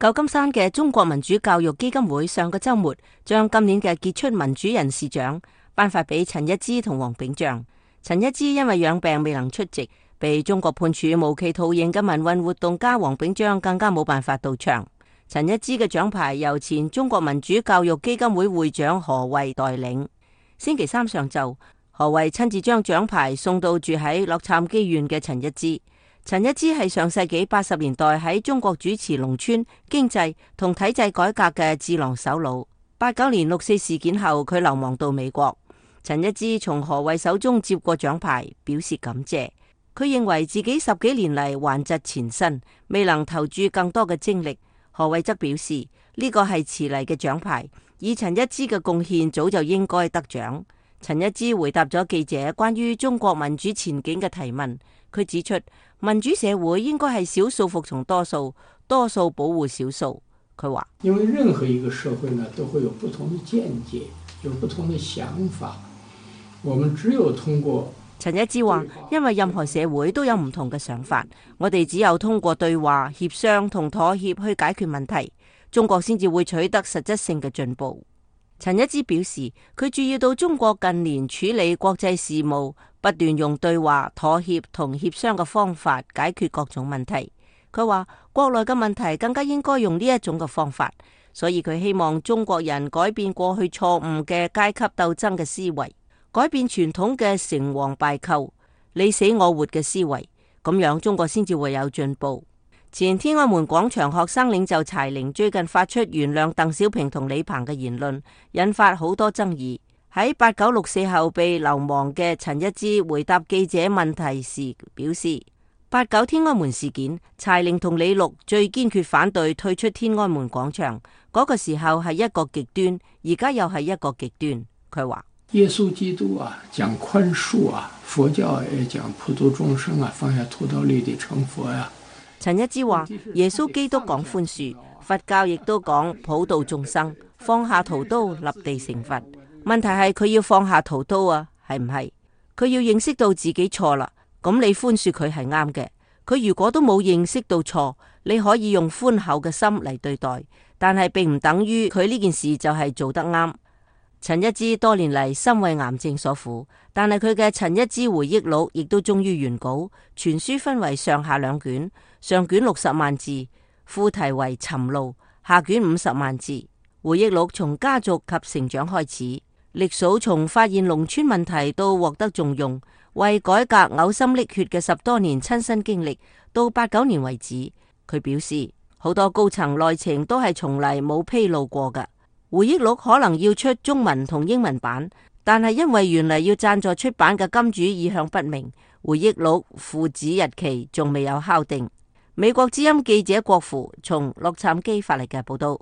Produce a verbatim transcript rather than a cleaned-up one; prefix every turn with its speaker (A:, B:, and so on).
A: 舊金山嘅中國民主教育基金會上個周末將今年嘅傑出民主人士獎頒發俾陳一之同黃炳章。陳一之因為養病未能出席，被中國判處無期徒刑嘅民運活動家黃炳章更加冇辦法到場。陳一之嘅獎牌由前中國民主教育基金會會長何慧代領。星期三上晝，何慧親自將獎牌送到住喺洛杉磯縣嘅陳一之。陳一之係上世紀八十年代喺中國主持農村經濟同體制改革嘅智囊首腦。八九年六四事件後，佢流亡到美國。陳一之從何慧手中接過獎牌，表示感謝。佢認為自己十幾年嚟患疾纏身，未能投注更多嘅精力。何慧則表示呢個係遲嚟嘅獎牌，以陳一之嘅貢獻早就應該得獎。陳一之回答咗記者關於中國民主前景嘅提問。佢指出，民主社會應該係少數服從多數，多數保護少數。佢話：
B: 因為任何一個社會呢，都會有不同的見解，有不同的想法。我們只有通過
A: 陳一之話，因為任何社會都有唔同嘅想法，我哋只有通過對話、協商同妥協去解決問題，中國先至會取得實質性嘅進步。陳一之表示，佢注意到中國近年處理國際事務，不斷用對話、妥協同協商嘅方法解決各種問題。佢話國內嘅問題更加應該用呢一種嘅方法，所以佢希望中國人改變過去錯誤嘅階級鬥爭嘅思維，改變傳統嘅成王敗寇、你死我活嘅思維，咁樣中國先至會有進步。前天安門廣場學生領袖柴玲最近發出原諒鄧小平同李鵬嘅言論，引發好多爭議。喺八九六四後被流亡嘅陳一之回答記者問題時表示，八九天安門事件，柴玲同李陸最堅決反對退出天安門廣場，嗰、那個時候係一個極端，而家又係一個極端。佢話
B: 耶穌基督啊，講寬恕啊，佛教也講普度眾生啊，放下屠刀立地成佛呀、啊。
A: 陳一之話，耶穌基督講寬恕，佛教亦都講普度眾生，放下屠刀立地成佛。問題係佢要放下屠刀啊，係唔係？佢要認識到自己錯啦，咁你寬恕佢係啱嘅。佢如果都冇認識到錯，你可以用寬厚嘅心嚟對待，但係並唔等於佢呢件事就係做得啱。陳一之多年嚟深為癌症所苦，但係佢嘅陳一之回憶錄亦都終於完稿，全書分為上下兩卷，上卷六十萬字，副題為尋路，下卷五十萬字。回憶錄從家族及成長開始，歷數從發現農村問題到獲得重用，為改革嘔心瀝血嘅十多年親身經歷，到八九年為止。佢表示好多高層內情都係從嚟冇披露過㗎。回憶錄可能要出中文同英文版，但係因為原嚟要贊助出版嘅金主意向不明，回憶錄附紙日期仲未有敲定。美國之音記者郭芙從洛杉磯發嚟嘅報道。